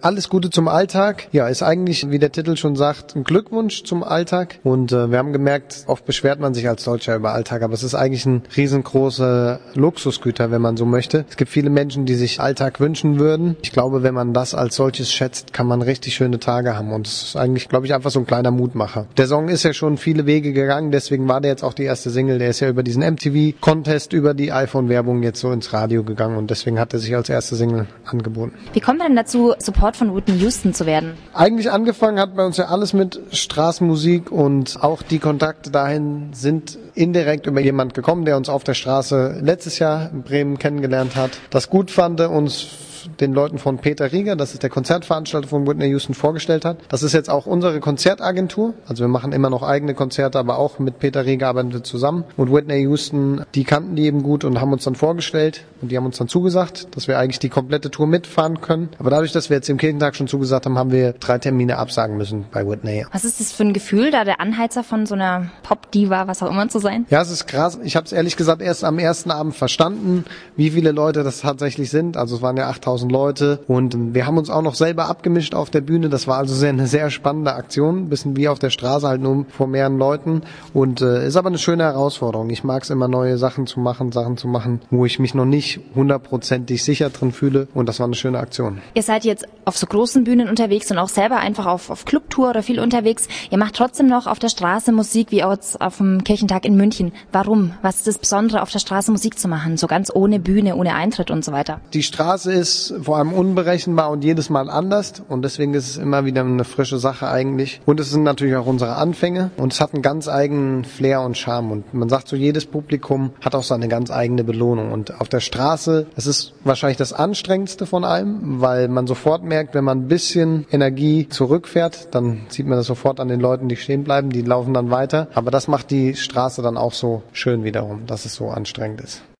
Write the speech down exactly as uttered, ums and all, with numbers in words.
Alles Gute zum Alltag. Ja, ist eigentlich, wie der Titel schon sagt, ein Glückwunsch zum Alltag. Und äh, wir haben gemerkt, oft beschwert man sich als Deutscher über Alltag, aber es ist eigentlich ein riesengroßer Luxusgüter, wenn man so möchte. Es gibt viele Menschen, die sich Alltag wünschen würden. Ich glaube, wenn man das als solches schätzt, kann man richtig schöne Tage haben. Und es ist eigentlich, glaube ich, einfach so ein kleiner Mutmacher. Der Song ist ja schon viele Wege gegangen, deswegen war der jetzt auch die erste Single. Der ist ja über diesen M T V-Contest, über die iPhone-Werbung jetzt so ins Radio gegangen und deswegen hat er sich als erste Single angeboten. Wie kommt man denn dazu, Support von Whitney Houston zu werden? Eigentlich angefangen hat bei uns ja alles mit Straßenmusik und auch die Kontakte dahin sind indirekt über jemand gekommen, der uns auf der Straße letztes Jahr in Bremen kennengelernt hat, das gut fand, uns den Leuten von Peter Rieger, das ist der Konzertveranstalter von Whitney Houston, vorgestellt hat. Das ist jetzt auch unsere Konzertagentur. Also wir machen immer noch eigene Konzerte, aber auch mit Peter Rieger arbeiten wir zusammen. Und Whitney Houston, die kannten die eben gut und haben uns dann vorgestellt und die haben uns dann zugesagt, dass wir eigentlich die komplette Tour mitfahren können. Aber dadurch, dass wir jetzt im Kirchentag schon zugesagt haben, haben wir drei Termine absagen müssen bei Whitney. Was ist das für ein Gefühl, da der Anheizer von so einer Pop-Diva, was auch immer zu sein? Ja, es ist krass. Ich habe es ehrlich gesagt erst am ersten Abend verstanden, wie viele Leute das tatsächlich sind. Also es waren ja achttausend Leute und wir haben uns auch noch selber abgemischt auf der Bühne. Das war also sehr, eine sehr spannende Aktion, ein bisschen wie auf der Straße, halt nur vor mehreren Leuten und äh, ist aber eine schöne Herausforderung. Ich mag es immer, neue Sachen zu machen, Sachen zu machen, wo ich mich noch nicht hundertprozentig sicher drin fühle und das war eine schöne Aktion. Ihr seid jetzt auf so großen Bühnen unterwegs und auch selber einfach auf, auf Clubtour oder viel unterwegs. Ihr macht trotzdem noch auf der Straße Musik, wie auch jetzt auf dem Kirchentag in München. Warum? Was ist das Besondere, auf der Straße Musik zu machen? So ganz ohne Bühne, ohne Eintritt und so weiter. Die Straße ist vor allem unberechenbar und jedes Mal anders und deswegen ist es immer wieder eine frische Sache eigentlich. Und es sind natürlich auch unsere Anfänge und es hat einen ganz eigenen Flair und Charme und man sagt so, jedes Publikum hat auch seine ganz eigene Belohnung und auf der Straße, es ist wahrscheinlich das Anstrengendste von allem, weil man sofort merkt, wenn man ein bisschen Energie zurückfährt, dann sieht man das sofort an den Leuten, die stehen bleiben, die laufen dann weiter, aber das macht die Straße dann auch so schön wiederum, dass es so anstrengend ist.